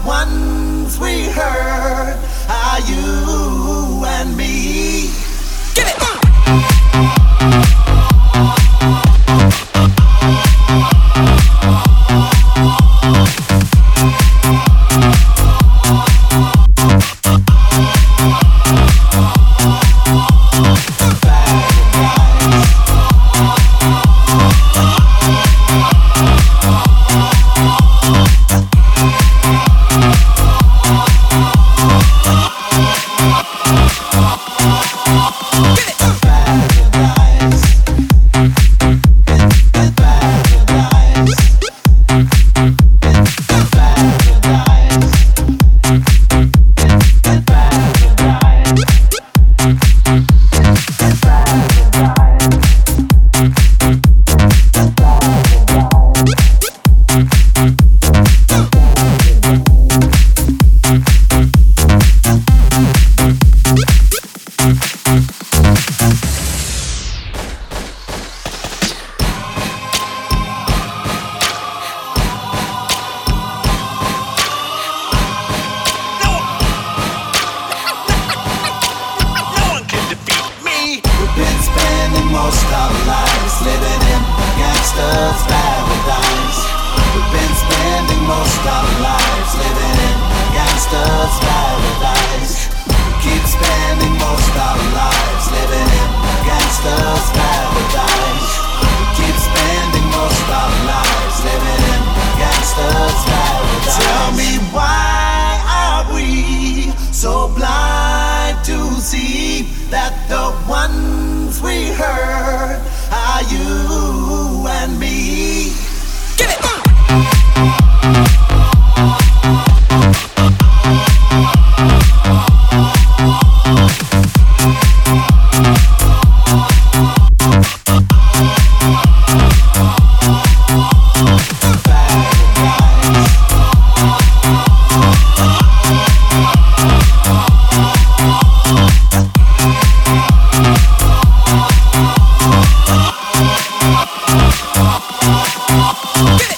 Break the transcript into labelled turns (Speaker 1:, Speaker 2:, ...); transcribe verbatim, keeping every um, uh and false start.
Speaker 1: ones we heard are you and me. Give it! Most our lives living in gangsters' paradise. We've been spending most our lives living in gangsters' paradise. We keep spending most our lives living in gangsters' paradise. We keep spending most our lives living in gangsters' paradise. Tell me, why are we so blind to see that the ones we heard are you and me? Give it! Get